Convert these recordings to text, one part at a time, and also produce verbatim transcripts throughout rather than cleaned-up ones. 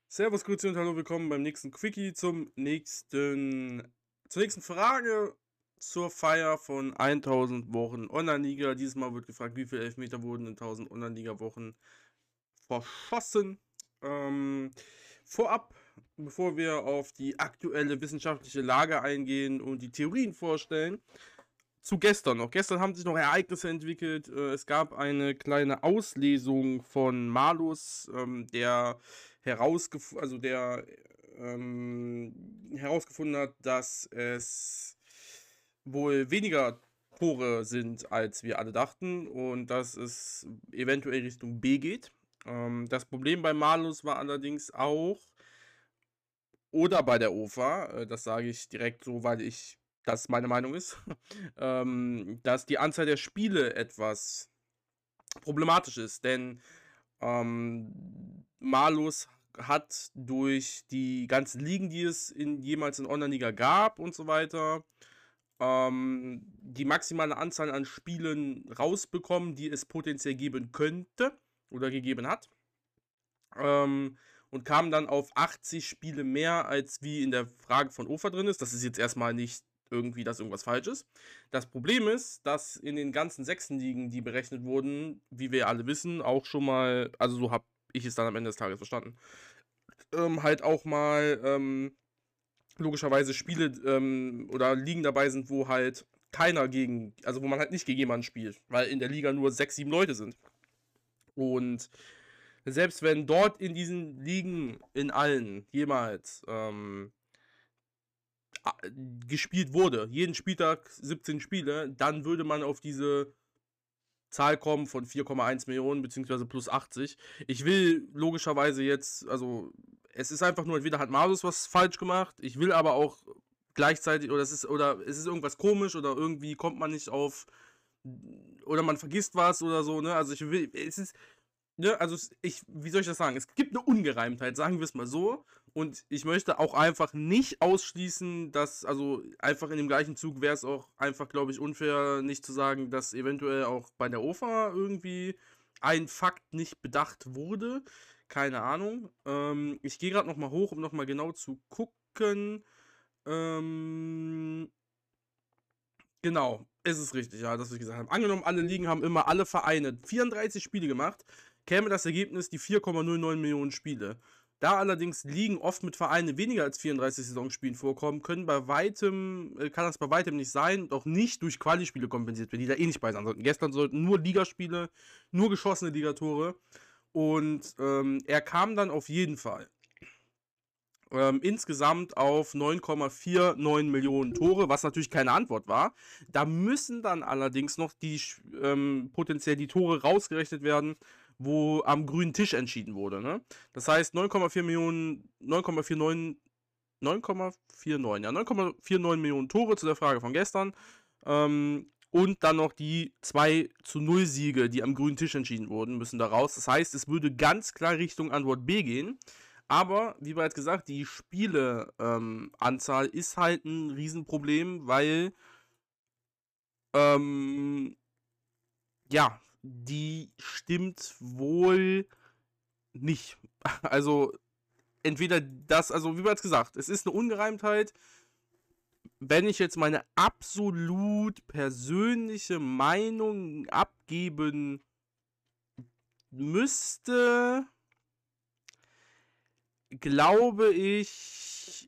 Servus, Grüezi und hallo, willkommen beim nächsten Quickie zum nächsten, zur nächsten Frage zur Feier von tausend Wochen Online-Liga. Dieses Mal wird gefragt, wie viele Elfmeter wurden in tausend Online-Liga-Wochen verschossen. Ähm, vorab, bevor wir auf die aktuelle wissenschaftliche Lage eingehen und die Theorien vorstellen, zu gestern noch. Gestern haben sich noch Ereignisse entwickelt. Äh, Es gab eine kleine Auslesung von Malus, ähm, der herausgef also der ähm, herausgefunden hat, dass es wohl weniger Tore sind, als wir alle dachten, und dass es eventuell Richtung B geht. Ähm, das Problem bei Malus war allerdings auch, oder bei der O F A, äh, das sage ich direkt so, weil ich das meine Meinung ist, ähm, dass die Anzahl der Spiele etwas problematisch ist, denn ähm, Malus hat durch die ganzen Ligen, die es in, jemals in Online-Liga gab und so weiter, ähm, die maximale Anzahl an Spielen rausbekommen, die es potenziell geben könnte oder gegeben hat. Ähm, und kam dann auf achtzig Spiele mehr, als wie in der Frage von O F A drin ist. Das ist jetzt erstmal nicht irgendwie, dass irgendwas falsch ist. Das Problem ist, dass in den ganzen Sechsenligen, die berechnet wurden, wie wir alle wissen, auch schon mal, also so habe ich es dann am Ende des Tages verstanden, ähm, halt auch mal ähm, logischerweise Spiele ähm, oder Ligen dabei sind, wo halt keiner gegen, also wo man halt nicht gegen jemanden spielt, weil in der Liga nur sechs, sieben Leute sind. Und selbst wenn dort in diesen Ligen, in allen, jemals ähm, gespielt wurde, jeden Spieltag siebzehn Spiele, dann würde man auf diese Zahl kommen von vier Komma eins Millionen, beziehungsweise plus achtzig. Ich will logischerweise jetzt, also es ist einfach nur, entweder hat Malus was falsch gemacht, ich will aber auch gleichzeitig, oder es ist, oder es ist irgendwas komisch, oder irgendwie kommt man nicht auf, oder man vergisst was oder so, ne? Also ich will, es ist, ne, also ich, wie soll ich das sagen? Es gibt eine Ungereimtheit, sagen wir es mal so. Und ich möchte auch einfach nicht ausschließen, dass, also einfach in dem gleichen Zug wäre es auch einfach, glaube ich, unfair, nicht zu sagen, dass eventuell auch bei der O F A irgendwie ein Fakt nicht bedacht wurde. Keine Ahnung. Ähm, ich gehe gerade nochmal hoch, um nochmal genau zu gucken. Ähm, Genau, ist es richtig, ja, das, was ich gesagt habe. Angenommen, alle Ligen haben immer alle Vereine vierunddreißig Spiele gemacht, käme das Ergebnis die vier Komma null neun Millionen Spiele. Da allerdings Ligen oft mit Vereinen weniger als vierunddreißig Saisonspielen vorkommen, können bei weitem, äh, kann das bei weitem nicht sein und auch nicht durch Quali-Spiele kompensiert werden, die da eh nicht bei sein sollten. Gestern sollten nur Ligaspiele, nur geschossene Ligatore, und ähm, er kam dann auf jeden Fall ähm, insgesamt auf neun Komma neunundvierzig Millionen Tore, was natürlich keine Antwort war. Da müssen dann allerdings noch die ähm, potenziell die Tore rausgerechnet werden, wo am grünen Tisch entschieden wurde. Ne? Das heißt neun Komma vier Millionen, neun Komma neunundvierzig, neun Komma neunundvierzig, ja, neun Komma neunundvierzig Millionen Tore zu der Frage von gestern. Ähm, und dann noch die zwei zu null Siege, die am grünen Tisch entschieden wurden, müssen da raus. Das heißt, es würde ganz klar Richtung Antwort B gehen. Aber, wie bereits gesagt, die Spieleanzahl ähm, ist halt ein Riesenproblem, weil, ähm, ja, die stimmt wohl nicht. Also, entweder das, also wie bereits gesagt, es ist eine Ungereimtheit. Wenn ich jetzt meine absolut persönliche Meinung abgeben müsste, glaube ich,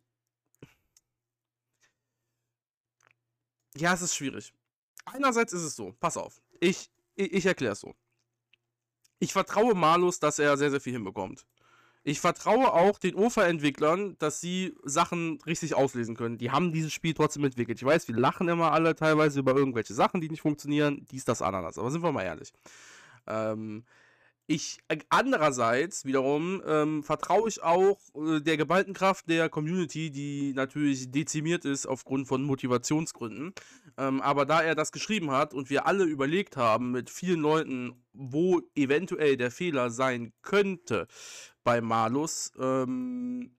ja, es ist schwierig. Einerseits ist es so, pass auf, ich, ich, ich erkläre es so. Ich vertraue Malus, dass er sehr, sehr viel hinbekommt. Ich vertraue auch den O F A-Entwicklern, dass sie Sachen richtig auslesen können. Die haben dieses Spiel trotzdem entwickelt. Ich weiß, wir lachen immer alle teilweise über irgendwelche Sachen, die nicht funktionieren. Dies, das, Ananas. Aber sind wir mal ehrlich. Ähm, ich, äh, andererseits wiederum ähm, vertraue ich auch äh, der geballten Kraft der Community, die natürlich dezimiert ist aufgrund von Motivationsgründen. Ähm, aber da er das geschrieben hat und wir alle überlegt haben mit vielen Leuten, wo eventuell der Fehler sein könnte bei Malus, ähm,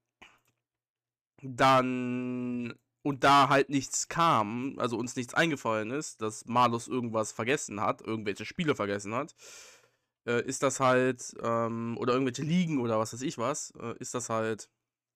dann und da halt nichts kam, also uns nichts eingefallen ist, dass Malus irgendwas vergessen hat, irgendwelche Spiele vergessen hat, äh, ist das halt, ähm, oder irgendwelche Ligen oder was weiß ich was, äh, ist das halt,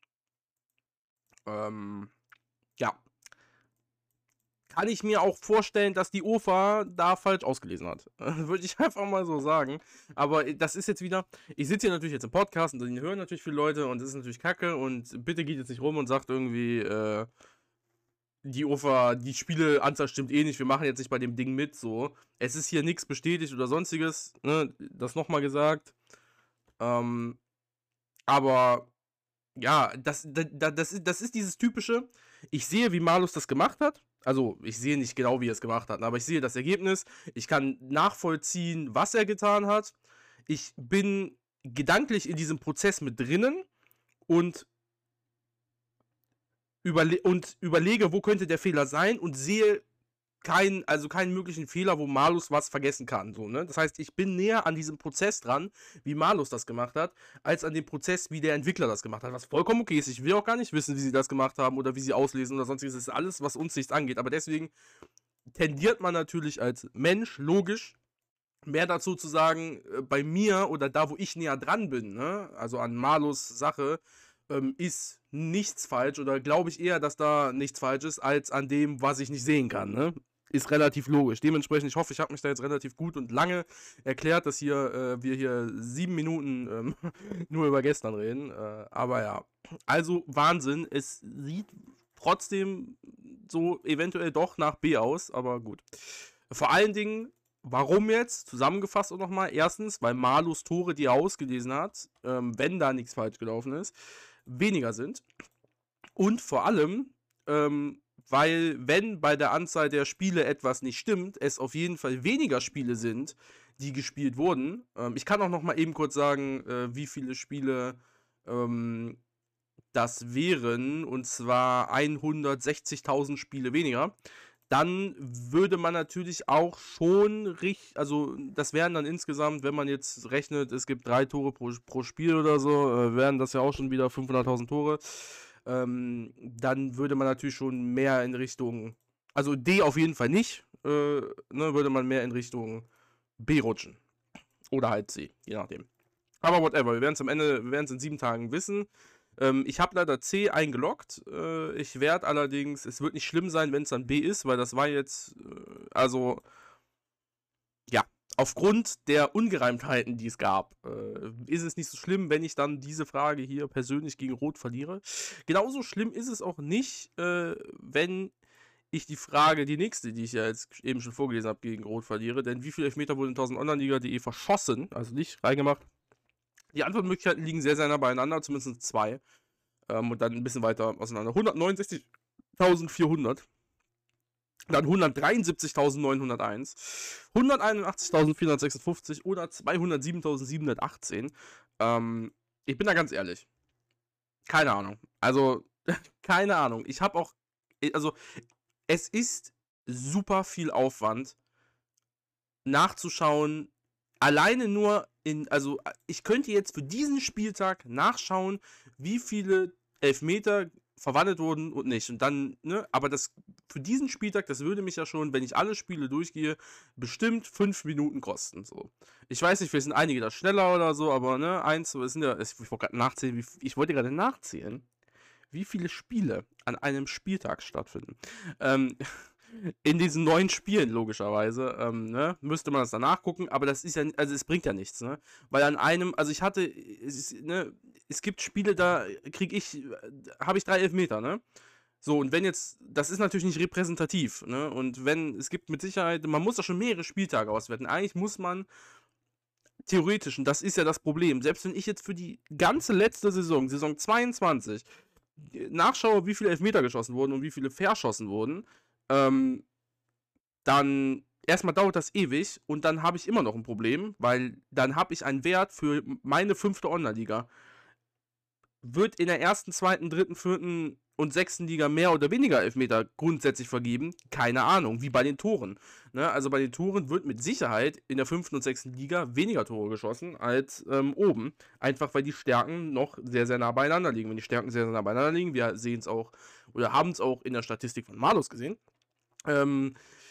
ähm, ja, kann ich mir auch vorstellen, dass die O F A da falsch ausgelesen hat. Würde ich einfach mal so sagen. Aber äh, das ist jetzt wieder, ich sitze hier natürlich jetzt im Podcast und den hören natürlich viele Leute und das ist natürlich kacke und bitte geht jetzt nicht rum und sagt irgendwie, äh, die O F A, die Spieleanzahl stimmt eh nicht, wir machen jetzt nicht bei dem Ding mit, so. Es ist hier nichts bestätigt oder sonstiges, ne, das nochmal gesagt. Ähm, aber ja, das, da, da- das, ist, das ist dieses typische, ich sehe, wie Malus das gemacht hat. Also, ich sehe nicht genau, wie er es gemacht hat, aber ich sehe das Ergebnis. Ich kann nachvollziehen, was er getan hat. Ich bin gedanklich in diesem Prozess mit drinnen und, überle und überlege, wo könnte der Fehler sein und sehe keinen, also keinen möglichen Fehler, wo Malus was vergessen kann. So, ne? Das heißt, ich bin näher an diesem Prozess dran, wie Malus das gemacht hat, als an dem Prozess, wie der Entwickler das gemacht hat. Was vollkommen okay ist. Ich will auch gar nicht wissen, wie sie das gemacht haben oder wie sie auslesen oder sonstiges. Das ist alles, was uns nichts angeht. Aber deswegen tendiert man natürlich als Mensch, logisch, mehr dazu zu sagen, äh, bei mir oder da, wo ich näher dran bin, ne? Also an Malus Sache, ähm, ist nichts falsch oder glaube ich eher, dass da nichts falsch ist, als an dem, was ich nicht sehen kann, ne? Ist relativ logisch. Dementsprechend, ich hoffe, ich habe mich da jetzt relativ gut und lange erklärt, dass hier äh, wir hier sieben Minuten ähm, nur über gestern reden. Äh, aber ja, also Wahnsinn. Es sieht trotzdem so eventuell doch nach B aus, aber gut. Vor allen Dingen, warum jetzt? Zusammengefasst auch nochmal. Erstens, weil Malus Tore, die er ausgelesen hat, ähm, wenn da nichts falsch gelaufen ist, weniger sind. Und vor allem, ähm, weil, wenn bei der Anzahl der Spiele etwas nicht stimmt, es auf jeden Fall weniger Spiele sind, die gespielt wurden. Ähm, ich kann auch noch mal eben kurz sagen, äh, wie viele Spiele ähm, das wären. Und zwar hundertsechzigtausend Spiele weniger. Dann würde man natürlich auch schon richtig, also das wären dann insgesamt, wenn man jetzt rechnet, es gibt drei Tore pro, pro Spiel oder so, äh, wären das ja auch schon wieder fünfhunderttausend Tore. Ähm, dann würde man natürlich schon mehr in Richtung, also D auf jeden Fall nicht, äh, ne, würde man mehr in Richtung B rutschen. Oder halt C, je nachdem. Aber whatever, wir werden es am Ende, wir werden es in sieben Tagen wissen. Ähm, ich habe leider C eingeloggt. Äh, ich werde allerdings, es wird nicht schlimm sein, wenn es dann B ist, weil das war jetzt, äh, also, ja, aufgrund der Ungereimtheiten, die es gab, äh, ist es nicht so schlimm, wenn ich dann diese Frage hier persönlich gegen Rot verliere. Genauso schlimm ist es auch nicht, äh, wenn ich die Frage, die nächste, die ich ja jetzt eben schon vorgelesen habe, gegen Rot verliere. Denn wie viele Elfmeter wurden in tausend Online-Liga punkt de verschossen, also nicht reingemacht? Die Antwortmöglichkeiten liegen sehr, sehr nah beieinander, zumindest zwei. Ähm, und dann ein bisschen weiter auseinander. hundertneunundsechzigtausendvierhundert. Dann hundertdreiundsiebzigtausendneunhunderteins, hunderteinundachtzigtausendvierhundertsechsundfünfzig oder zweihundertsiebentausendsiebenhundertachtzehn. Ähm, ich bin da ganz ehrlich. Keine Ahnung. Also, keine Ahnung. Ich habe auch, also, es ist super viel Aufwand, nachzuschauen, alleine nur in, also ich könnte jetzt für diesen Spieltag nachschauen, wie viele Elfmeter verwandelt wurden und nicht. Und dann, ne, aber das für diesen Spieltag, das würde mich ja schon, wenn ich alle Spiele durchgehe, bestimmt fünf Minuten kosten. So. Ich weiß nicht, vielleicht sind einige da schneller oder so, aber ne, eins, es sind ja, ich wollte gerade nachzählen, wie, ich wollte gerade nachzählen, wie viele Spiele an einem Spieltag stattfinden. Ähm, in diesen neuen Spielen, logischerweise, ähm, ne, müsste man das dann nachgucken, aber das ist ja, also es bringt ja nichts, ne, weil an einem, also ich hatte, es, ist, ne, es gibt Spiele, da kriege ich, habe ich drei Elfmeter, ne, so, und wenn jetzt, das ist natürlich nicht repräsentativ, ne, und wenn, es gibt mit Sicherheit, man muss da schon mehrere Spieltage auswerten, eigentlich muss man theoretisch, und das ist ja das Problem, selbst wenn ich jetzt für die ganze letzte Saison, Saison zweiundzwanzig, nachschaue, wie viele Elfmeter geschossen wurden und wie viele verschossen wurden, ähm, dann erstmal dauert das ewig und dann habe ich immer noch ein Problem, weil dann habe ich einen Wert für meine fünfte Online-Liga. Wird in der ersten, zweiten, dritten, vierten und sechsten Liga mehr oder weniger Elfmeter grundsätzlich vergeben? Keine Ahnung, wie bei den Toren. Ne? Also bei den Toren wird mit Sicherheit in der fünften und sechsten Liga weniger Tore geschossen als ähm, oben. Einfach weil die Stärken noch sehr, sehr nah beieinander liegen. Wenn die Stärken sehr, sehr nah beieinander liegen, wir sehen es auch oder haben es auch in der Statistik von Malus gesehen, ähm,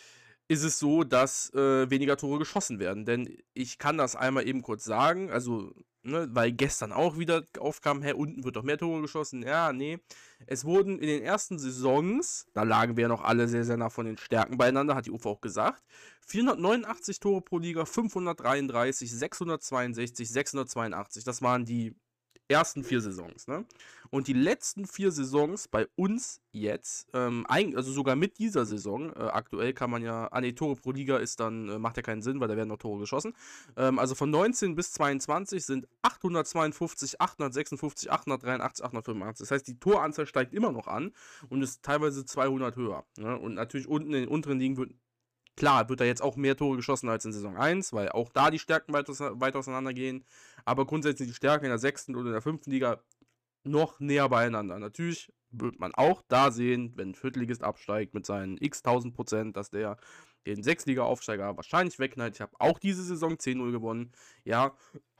ist es so, dass äh, weniger Tore geschossen werden. Denn ich kann das einmal eben kurz sagen, also, ne, weil gestern auch wieder aufkam, hä, unten wird doch mehr Tore geschossen. Ja, nee. Es wurden in den ersten Saisons, da lagen wir ja noch alle sehr, sehr nah von den Stärken beieinander, hat die U F A auch gesagt, vierhundertneunundachtzig Tore pro Liga, fünfhundertdreiunddreißig, sechshundertzweiundsechzig, sechshundertzweiundachtzig. Das waren die ersten vier Saisons, ne? Und die letzten vier Saisons bei uns jetzt, ähm, eig- also sogar mit dieser Saison, äh, aktuell kann man ja, ah ne, Tore pro Liga ist dann, äh, macht ja keinen Sinn, weil da werden noch Tore geschossen. Ähm, also von neunzehn bis zweiundzwanzig sind achthundertzweiundfünfzig, achthundertsechsundfünfzig, achthundertdreiundachtzig, achthundertfünfundachtzig. Das heißt, die Toranzahl steigt immer noch an und ist teilweise zweihundert höher. Ne? Und natürlich unten in den unteren Ligen wird, klar, wird da jetzt auch mehr Tore geschossen als in Saison eins, weil auch da die Stärken weit, weit auseinandergehen. Aber grundsätzlich die Stärken in der sechsten oder in der fünften Liga noch näher beieinander. Natürlich wird man auch da sehen, wenn ein Viertligist absteigt mit seinen x tausend Prozent, dass der den Sechsliga-Aufsteiger wahrscheinlich wegknallt. Ich habe auch diese Saison zehn null gewonnen, ja.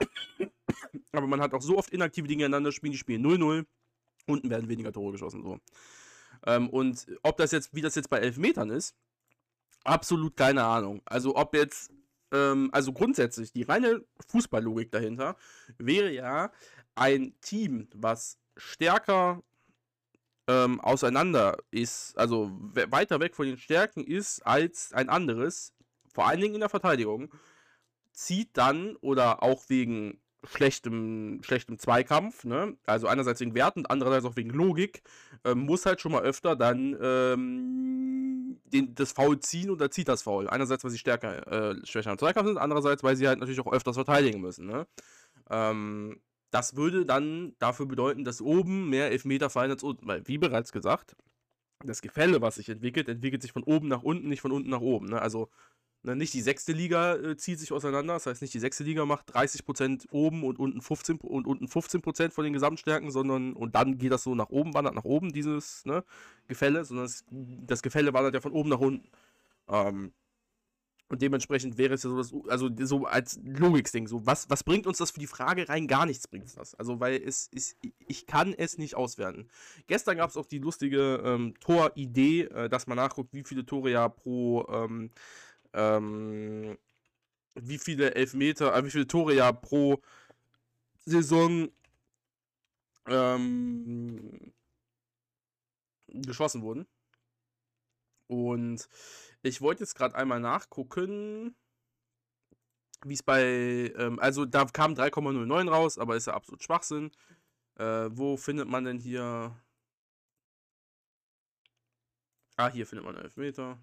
Aber man hat auch so oft inaktive Dinge gegeneinander spielen, die spielen null null. Unten werden weniger Tore geschossen, so. Ähm, und ob das jetzt, wie das jetzt bei Elfmetern ist, absolut keine Ahnung. Also ob jetzt, ähm, also grundsätzlich, die reine Fußballlogik dahinter wäre ja ein Team, was stärker ähm, auseinander ist, also we weiter weg von den Stärken ist als ein anderes, vor allen Dingen in der Verteidigung, zieht dann oder auch wegen schlechtem, schlechtem Zweikampf, ne? Also einerseits wegen Werten, andererseits auch wegen Logik, ähm, muss halt schon mal öfter dann ähm, den, das Foul ziehen oder zieht das Foul. Einerseits, weil sie stärker, äh, schwächer im Zweikampf sind, andererseits, weil sie halt natürlich auch öfters verteidigen müssen, ne? Ähm, das würde dann dafür bedeuten, dass oben mehr Elfmeter fallen als unten, weil, wie bereits gesagt, das Gefälle, was sich entwickelt, entwickelt sich von oben nach unten, nicht von unten nach oben, ne? Also, ne, nicht die sechste Liga äh, zieht sich auseinander, das heißt nicht die sechste Liga macht dreißig Prozent oben und unten fünfzehn und unten fünfzehn Prozent von den Gesamtstärken, sondern und dann geht das so nach oben, wandert nach oben, dieses, ne, Gefälle, sondern es, das Gefälle wandert ja von oben nach unten. Ähm, und dementsprechend wäre es ja so, dass, also so als Logiksding, so, was, was bringt uns das für die Frage rein? Gar nichts bringt es das. Also, weil es ist, ich kann es nicht auswerten. Gestern gab es auch die lustige ähm, Toridee, äh, dass man nachguckt, wie viele Tore ja pro, ähm, ähm, wie viele Elfmeter, äh, wie viele Tore ja pro Saison ähm, geschossen wurden. Und ich wollte jetzt gerade einmal nachgucken, wie es bei, ähm, also da kam drei Komma null neun raus, aber ist ja absolut Schwachsinn. Äh, wo findet man denn hier? Ah, hier findet man Elfmeter.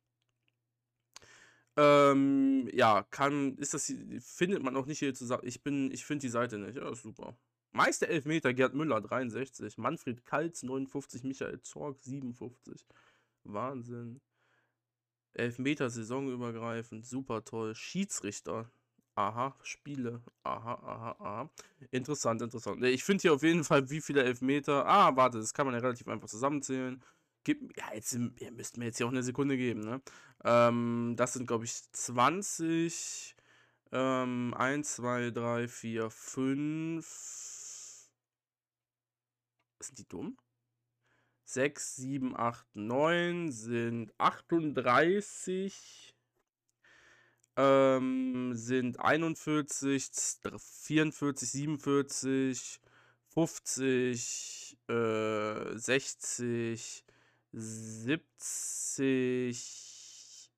Ähm, ja, kann, ist das, hier- findet man auch nicht hier zusammen. Ich bin, ich finde die Seite nicht. Ja, ist super. Meiste Elfmeter, Gerd Müller, dreiundsechzig. Manfred Kaltz, neunundfünfzig. Michael Zorg, siebenundfünfzig. Wahnsinn. Elfmeter saisonübergreifend, super toll. Schiedsrichter. Aha, Spiele. Aha, aha, aha. Interessant, interessant. Ne, ich finde hier auf jeden Fall, wie viele Elfmeter. Ah, warte, das kann man ja relativ einfach zusammenzählen. Gib, ja, jetzt, ihr müsst mir jetzt hier auch eine Sekunde geben, ne? Ähm, das sind, glaube ich, zwanzig. Ähm, eins, zwei, drei, vier, fünf. Sind die dumm? sechs, sieben, acht, neun sind achtunddreißig. Ähm, sind einundvierzig, vierundvierzig, siebenundvierzig, fünfzig, äh, sechzig, siebzig,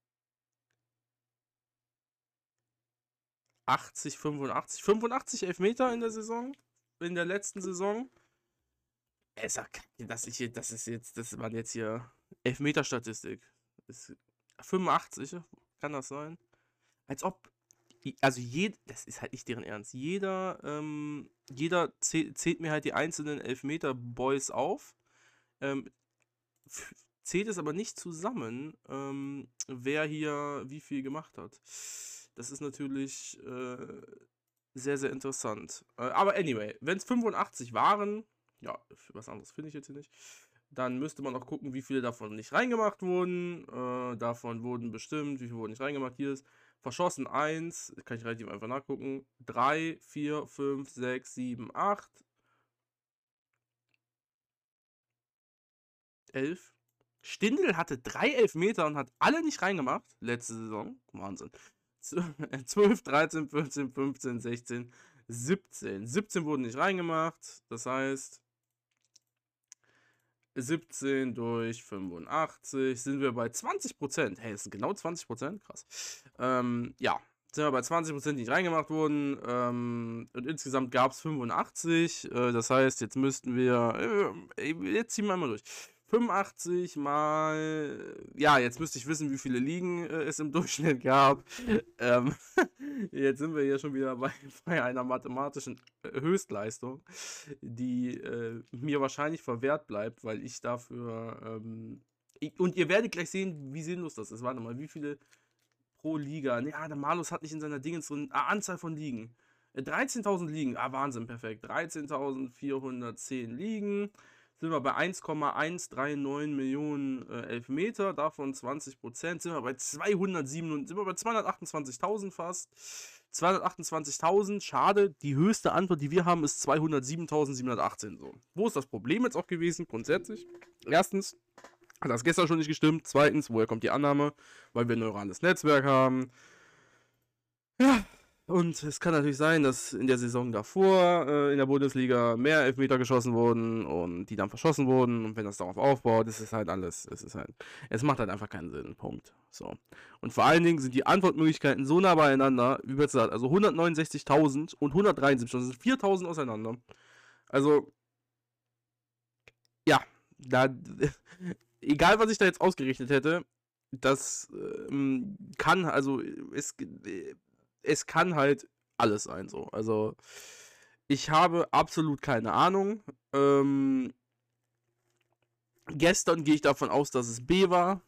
achtzig, fünfundachtzig. fünfundachtzig Elfmeter in der Saison, in der letzten Saison. Ey, ist doch kacke, dass ich hier, das ist jetzt, das war jetzt hier Elfmeter-Statistik. Ist fünfundachtzig, kann das sein? Als ob, i- also jed, das ist halt nicht deren Ernst. Jeder, ähm, jeder zäh- zählt mir halt die einzelnen Elfmeter-Boys auf, ähm, f- zählt es aber nicht zusammen, ähm, wer hier wie viel gemacht hat. Das ist natürlich äh, sehr, sehr interessant. Äh, aber anyway, wenn es fünfundachtzig waren, ja, für was anderes finde ich jetzt hier nicht, dann müsste man auch gucken, wie viele davon nicht reingemacht wurden. Äh, davon wurden bestimmt, wie viele wurden nicht reingemacht. Hier ist verschossen eins, kann ich relativ einfach nachgucken. drei, vier, fünf, sechs, sieben, acht, elf. Stindl hatte drei Elfmeter und hat alle nicht reingemacht, letzte Saison. Wahnsinn. zwölf, dreizehn, vierzehn, fünfzehn, sechzehn, siebzehn. siebzehn wurden nicht reingemacht, das heißt, siebzehn durch fünfundachtzig sind wir bei zwanzig Prozent. Hey, das sind genau zwanzig Prozent? Krass. Ähm, ja, sind wir bei zwanzig Prozent, die nicht reingemacht wurden. Ähm, und insgesamt gab es fünfundachtzig. Äh, das heißt, jetzt müssten wir. Äh, jetzt ziehen wir mal durch. fünfundachtzig mal. Ja, jetzt müsste ich wissen, wie viele Ligen äh, es im Durchschnitt gab. ähm, jetzt sind wir hier schon wieder bei, bei einer mathematischen äh, Höchstleistung, die äh, mir wahrscheinlich verwehrt bleibt, weil ich dafür. Ähm, ich, und ihr werdet gleich sehen, wie sinnlos das ist. Warte mal, wie viele pro Liga? Ja, der Malus hat nicht in seiner Dingens drin. Ah, Anzahl von Ligen. Äh, dreizehntausend Ligen. Ah, Wahnsinn, perfekt. dreizehntausendvierhundertzehn Ligen. Sind wir bei eins Komma hundertneununddreißig Millionen äh, Elfmeter, davon zwanzig Prozent, sind wir bei zweihundertsieben, sind wir bei zweihundertachtundzwanzigtausend fast. zweihundertachtundzwanzigtausend, schade, die höchste Antwort, die wir haben, ist zweihundertsiebentausendsiebenhundertachtzehn. So. Wo ist das Problem jetzt auch gewesen, grundsätzlich? Erstens, hat das gestern schon nicht gestimmt. Zweitens, woher kommt die Annahme? Weil wir ein neurales Netzwerk haben. Ja, und es kann natürlich sein, dass in der Saison davor äh, in der Bundesliga mehr Elfmeter geschossen wurden und die dann verschossen wurden. Und wenn das darauf aufbaut, ist es halt alles, es ist halt, es macht halt einfach keinen Sinn. Punkt. So. Und vor allen Dingen sind die Antwortmöglichkeiten so nah beieinander, wie bereits gesagt, also hundertneunundsechzigtausend und hundertdreiundsiebzig, das sind viertausend auseinander. Also, ja, da, egal was ich da jetzt ausgerichtet hätte, das ähm, kann, also, es, äh, es kann halt alles sein, so. Also, ich habe absolut keine Ahnung. Ähm, gestern gehe ich davon aus, dass es B war.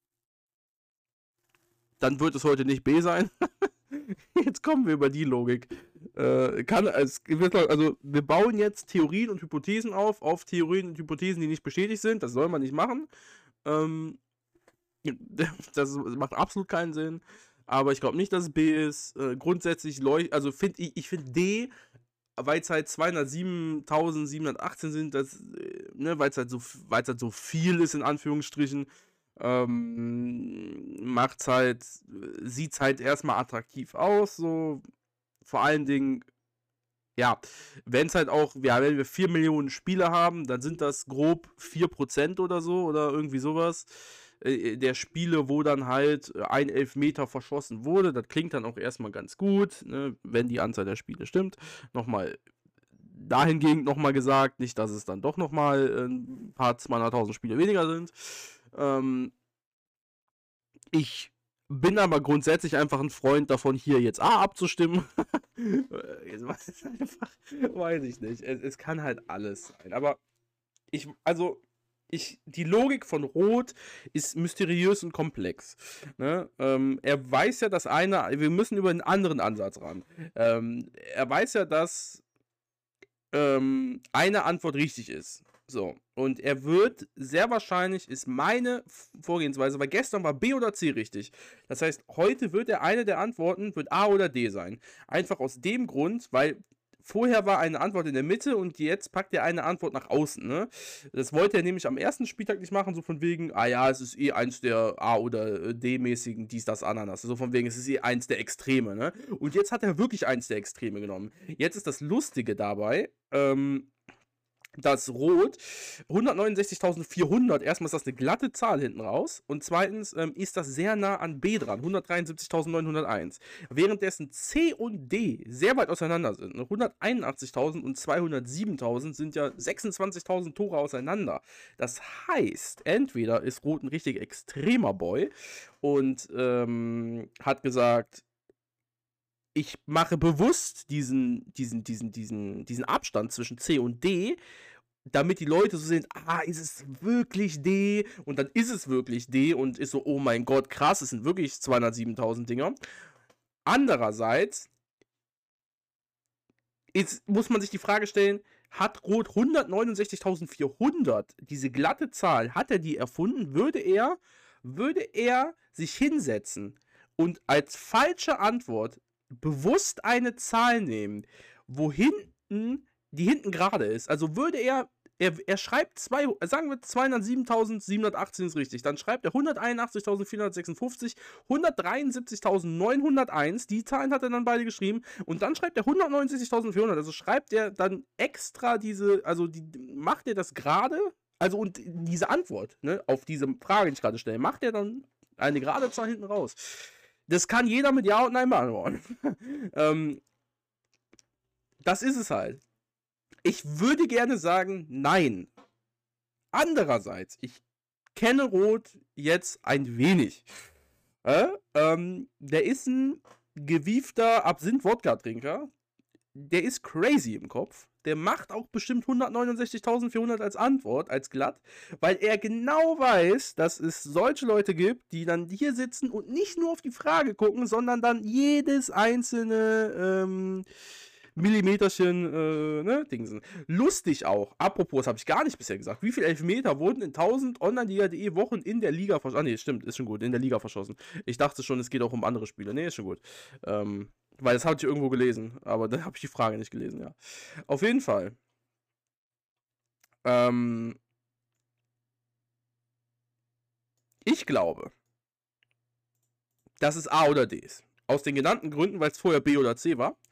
Dann wird es heute nicht B sein. Jetzt kommen wir über die Logik. Äh, kann, also, also, wir bauen jetzt Theorien und Hypothesen auf, auf Theorien und Hypothesen, die nicht bestätigt sind. Das soll man nicht machen. Ähm, das macht absolut keinen Sinn. Aber ich glaube nicht, dass es B ist. Äh, grundsätzlich, also find ich, ich finde D, weil es halt zweihundertsiebentausendsiebenhundertachtzehn sind, das, ne, weil es halt, so, halt so viel ist, in Anführungsstrichen, ähm, macht's halt, sieht es halt erstmal attraktiv aus, so, vor allen Dingen, ja, wenn es halt auch, ja, wenn wir vier Millionen Spieler haben, dann sind das grob vier Prozent oder so, oder irgendwie sowas, der Spiele, wo dann halt ein Elfmeter verschossen wurde. Das klingt dann auch erstmal ganz gut, ne, wenn die Anzahl der Spiele stimmt. Nochmal dahingehend nochmal gesagt, nicht, dass es dann doch nochmal ein paar zweihunderttausend Spiele weniger sind. Ähm, ich bin aber grundsätzlich einfach ein Freund davon, hier jetzt A abzustimmen. Jetzt weiß, einfach, weiß ich nicht. Es, es kann halt alles sein. Aber ich, also Ich, die Logik von Rot ist mysteriös und komplex. Ne? Ähm, er weiß ja, dass eine, wir müssen über einen anderen Ansatz ran. Ähm, er weiß ja, dass ähm, eine Antwort richtig ist. So, und er wird sehr wahrscheinlich, ist meine Vorgehensweise, weil gestern war B oder C richtig. Das heißt, heute wird er eine der Antworten, wird A oder D sein. Einfach aus dem Grund, weil vorher war eine Antwort in der Mitte und jetzt packt er eine Antwort nach außen, ne? Das wollte er nämlich am ersten Spieltag nicht machen, so von wegen, ah ja, es ist eh eins der A- oder D-mäßigen dies, das, Ananas. So von wegen, es ist eh eins der Extreme, ne? Und jetzt hat er wirklich eins der Extreme genommen. Jetzt ist das Lustige dabei, ähm, dass Rot hundertneunundsechzigtausendvierhundert, erstmal ist das eine glatte Zahl hinten raus und zweitens ähm, ist das sehr nah an B dran, hundertdreiundsiebzigtausendneunhunderteins. Währenddessen C und D sehr weit auseinander sind. Ne? hunderteinundachtzigtausend und zweihundertsiebentausend sind ja sechsundzwanzigtausend Tore auseinander. Das heißt, entweder ist Rot ein richtig extremer Boy und ähm, hat gesagt, ich mache bewusst diesen, diesen, diesen, diesen, diesen Abstand zwischen C und D, damit die Leute so sehen, ah, ist es wirklich D? Und dann ist es wirklich D und ist so, oh mein Gott, krass, es sind wirklich zweihundertsiebentausend Dinger. Andererseits ist, muss man sich die Frage stellen, hat Rot hundertneunundsechzigtausendvierhundert, diese glatte Zahl, hat er die erfunden? Würde er, würde er sich hinsetzen und als falsche Antwort bewusst eine Zahl nehmen, wo hinten, die hinten gerade ist. Also würde er er, er schreibt, zwei, sagen wir zweihundertsiebentausendsiebenhundertachtzehn ist richtig, dann schreibt er hunderteinundachtzigtausendvierhundertsechsundfünfzig, hundertdreiundsiebzigtausendneunhunderteins, die Zahlen hat er dann beide geschrieben, und dann schreibt er hundertneunundsechzigtausendvierhundert, also schreibt er dann extra diese, also die, macht er das gerade, also und diese Antwort, ne, auf diese Frage, die ich gerade stelle, macht er dann eine gerade Zahl hinten raus. Das kann jeder mit Ja und Nein beantworten. ähm, das ist es halt. Ich würde gerne sagen, nein. Andererseits, ich kenne Rot jetzt ein wenig. Äh, ähm, der ist ein gewiefter Absinth-Wodka-Trinker. Der ist crazy im Kopf. Der macht auch bestimmt hundertneunundsechzigtausendvierhundert als Antwort, als glatt, weil er genau weiß, dass es solche Leute gibt, die dann hier sitzen und nicht nur auf die Frage gucken, sondern dann jedes einzelne ähm, Millimeterchen, äh, ne, Dingsen. Lustig auch, apropos, das habe ich gar nicht bisher gesagt, wie viele Elfmeter wurden in tausend Online-Liga.de Wochen in der Liga verschossen? Ah, nee, stimmt, ist schon gut, in der Liga verschossen. Ich dachte schon, es geht auch um andere Spiele. Nee, ist schon gut. Ähm, weil das habe ich irgendwo gelesen, aber dann habe ich die Frage nicht gelesen, ja. Auf jeden Fall. Ähm, ich glaube, dass es A oder D ist. Aus den genannten Gründen, weil es vorher B oder C war.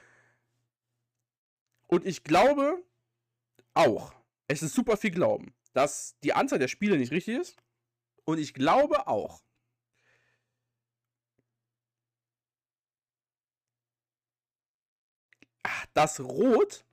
Und ich glaube auch, es ist super viel Glauben, dass die Anzahl der Spiele nicht richtig ist. Und ich glaube auch, dass Rot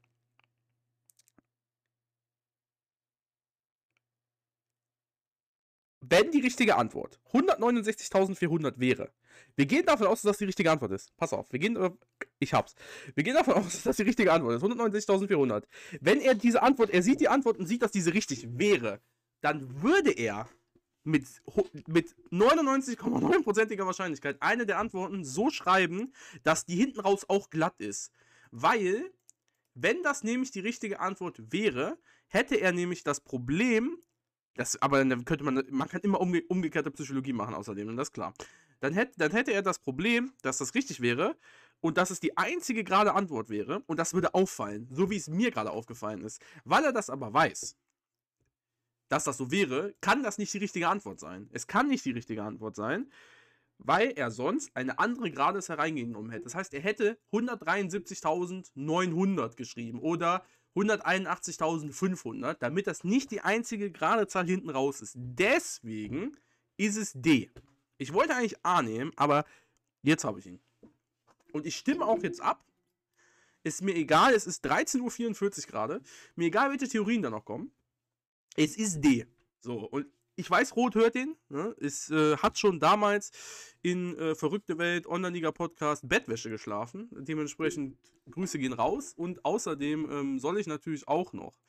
wenn die richtige Antwort hundertneunundsechzigtausendvierhundert wäre, wir gehen davon aus, dass das die richtige Antwort ist. Pass auf, wir gehen, äh, ich hab's. Wir gehen davon aus, dass das die richtige Antwort ist. hundertneunundsechzigtausendvierhundert. Wenn er diese Antwort, er sieht die Antwort und sieht, dass diese richtig wäre, dann würde er mit, mit neunundneunzig Komma neun prozentiger Wahrscheinlichkeit eine der Antworten so schreiben, dass die hinten raus auch glatt ist. Weil, wenn das nämlich die richtige Antwort wäre, hätte er nämlich das Problem, das, aber dann könnte man, man kann immer umge umgekehrte Psychologie machen außerdem, und das ist klar. Dann, hätt, dann hätte er das Problem, dass das richtig wäre und dass es die einzige gerade Antwort wäre und das würde auffallen, so wie es mir gerade aufgefallen ist. Weil er das aber weiß, dass das so wäre, kann das nicht die richtige Antwort sein. Es kann nicht die richtige Antwort sein, weil er sonst eine andere Grades hereingenommen hätte. Das heißt, er hätte hundertdreiundsiebzigtausendneunhundert geschrieben oder hunderteinundachtzigtausendfünfhundert, damit das nicht die einzige gerade Zahl hinten raus ist. Deswegen ist es D. Ich wollte eigentlich A nehmen, aber jetzt habe ich ihn. Und ich stimme auch jetzt ab. Ist mir egal, es ist dreizehn Uhr vierundvierzig gerade. Mir egal, welche Theorien da noch kommen. Es ist D. So, und ich weiß, Rot hört den. Ne? Es äh, hat schon damals in äh, Verrückte Welt, Online-Liga-Podcast Bettwäsche geschlafen. Dementsprechend Grüße gehen raus. Und außerdem ähm, soll ich natürlich auch noch.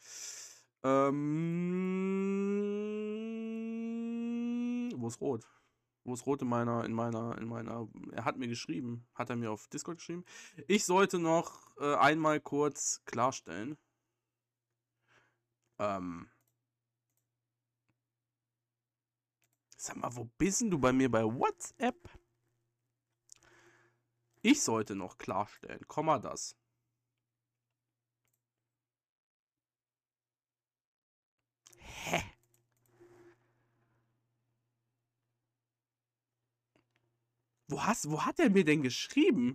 Ähm, wo ist Rot? Wo ist Rot in meiner, in meiner, in meiner. Er hat mir geschrieben. Hat er mir auf Discord geschrieben. Ich sollte noch äh, einmal kurz klarstellen. Ähm. Sag mal, wo bist denn du bei mir bei WhatsApp? Ich sollte noch klarstellen, Komma das. Hä? Wo, hast, wo hat er mir denn geschrieben?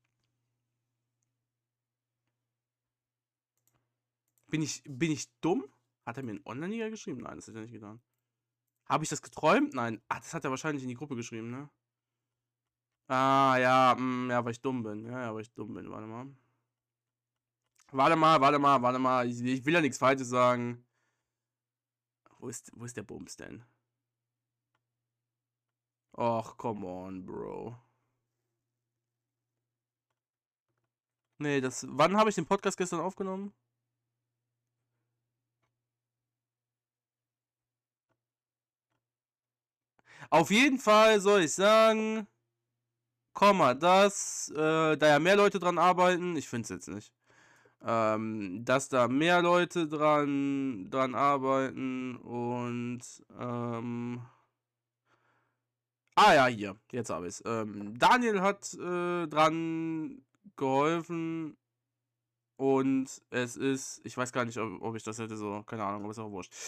Bin ich, bin ich dumm? Hat er mir in Online-Liga geschrieben? Nein, das hat er nicht getan. Habe ich das geträumt? Nein. Ach, das hat er wahrscheinlich in die Gruppe geschrieben, ne? Ah, ja, mh, ja, weil ich dumm bin. Ja, ja, weil ich dumm bin. Warte mal. Warte mal, warte mal, warte mal. Ich, ich will ja nichts Falsches sagen. Wo ist, wo ist der Bums denn? Och, come on, Bro. Nee, das. Wann habe ich den Podcast gestern aufgenommen? Auf jeden Fall soll ich sagen, Komma, das, äh, da ja mehr Leute dran arbeiten, ich finde es jetzt nicht, ähm, dass da mehr Leute dran, dran arbeiten und, ähm, ah ja, hier, jetzt habe ich es. Ähm, Daniel hat äh, dran geholfen, Und es ist, ich weiß gar nicht, ob, ob ich das hätte so, keine Ahnung, aber ist auch wurscht.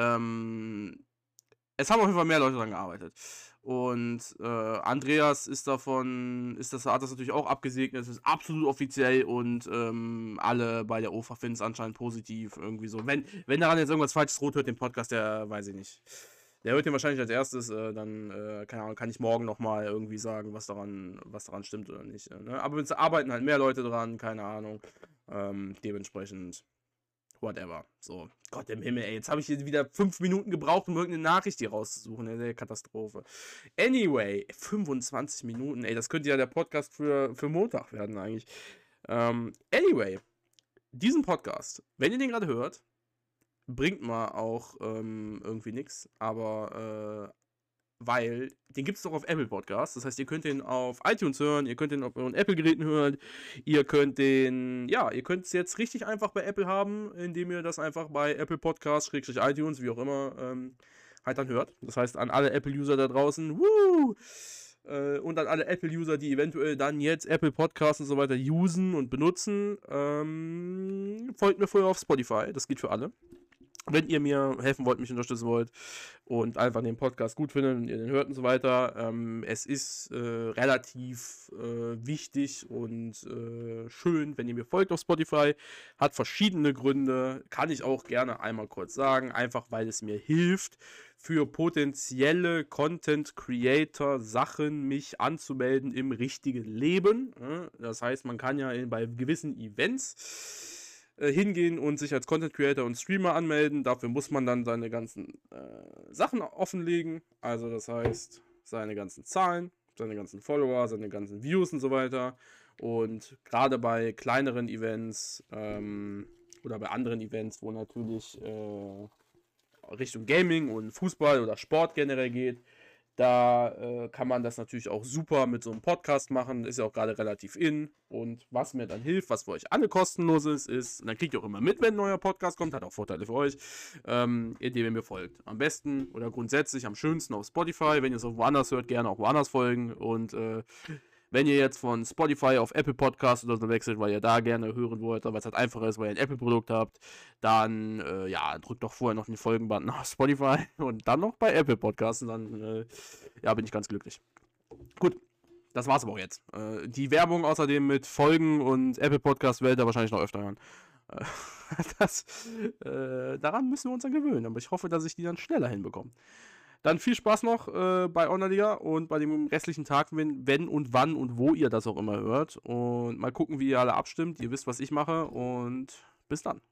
Ähm, es haben auf jeden Fall mehr Leute daran gearbeitet. Und äh, Andreas ist davon, ist das, hat das natürlich auch abgesegnet, es ist absolut offiziell und ähm, alle bei der O F A finden es anscheinend positiv, irgendwie so. Wenn, wenn daran jetzt irgendwas Falsches rot hört, den Podcast, der weiß ich nicht. Der hört den wahrscheinlich als erstes, äh, dann äh, keine Ahnung, kann ich morgen nochmal irgendwie sagen, was daran, was daran stimmt oder nicht. Äh, ne? Aber es arbeiten halt mehr Leute dran, keine Ahnung. Ähm, dementsprechend, whatever. So, Gott im Himmel, ey, jetzt habe ich hier wieder fünf Minuten gebraucht, um irgendeine Nachricht hier rauszusuchen. Ey, Katastrophe. Anyway, fünfundzwanzig Minuten, ey, das könnte ja der Podcast für, für Montag werden eigentlich. Ähm, anyway, diesen Podcast, wenn ihr den gerade hört, bringt mal auch ähm, irgendwie nichts, aber äh, weil den gibt es doch auf Apple Podcasts. Das heißt, ihr könnt den auf iTunes hören, ihr könnt den auf euren Apple-Geräten hören, ihr könnt den, ja, ihr könnt es jetzt richtig einfach bei Apple haben, indem ihr das einfach bei Apple Podcasts, Schrägstrich iTunes, wie auch immer, ähm, halt dann hört. Das heißt, an alle Apple-User da draußen, wuh! Äh, und an alle Apple-User, die eventuell dann jetzt Apple Podcasts und so weiter usen und benutzen, ähm, folgt mir vorher auf Spotify. Das geht für alle. Wenn ihr mir helfen wollt, mich unterstützen wollt und einfach den Podcast gut findet und ihr den hört und so weiter, ähm, es ist äh, relativ äh, wichtig und äh, schön, wenn ihr mir folgt auf Spotify. Hat verschiedene Gründe, kann ich auch gerne einmal kurz sagen, einfach weil es mir hilft, für potenzielle Content Creator Sachen mich anzumelden im richtigen Leben. Das heißt, man kann ja bei gewissen Events hingehen und sich als Content Creator und Streamer anmelden. Dafür muss man dann seine ganzen äh, Sachen offenlegen. Also das heißt, seine ganzen Zahlen, seine ganzen Follower, seine ganzen Views und so weiter. Und gerade bei kleineren Events ähm, oder bei anderen Events, wo natürlich äh, Richtung Gaming und Fußball oder Sport generell geht, da äh, kann man das natürlich auch super mit so einem Podcast machen. Ist ja auch gerade relativ in. Und was mir dann hilft, was für euch alle kostenlos ist, ist, und dann kriegt ihr auch immer mit, wenn ein neuer Podcast kommt, hat auch Vorteile für euch, ähm, indem ihr mir folgt. Am besten oder grundsätzlich am schönsten auf Spotify. Wenn ihr es auch woanders hört, gerne auch woanders folgen. Und äh, wenn ihr jetzt von Spotify auf Apple Podcasts oder so wechselt, weil ihr da gerne hören wollt, weil es halt einfacher ist, weil ihr ein Apple-Produkt habt, dann äh, ja, drückt doch vorher noch den Folgen-Button auf Spotify und dann noch bei Apple Podcasts und dann äh, ja, bin ich ganz glücklich. Gut, das war's aber auch jetzt. Äh, die Werbung außerdem mit Folgen und Apple Podcasts werdet ihr wahrscheinlich noch öfter hören. Äh, das, äh, daran müssen wir uns dann gewöhnen, aber ich hoffe, dass ich die dann schneller hinbekomme. Dann viel Spaß noch äh, bei Online-Liga und bei dem restlichen Tag, wenn, wenn und wann und wo ihr das auch immer hört. Und mal gucken, wie ihr alle abstimmt. Ihr wisst, was ich mache und bis dann.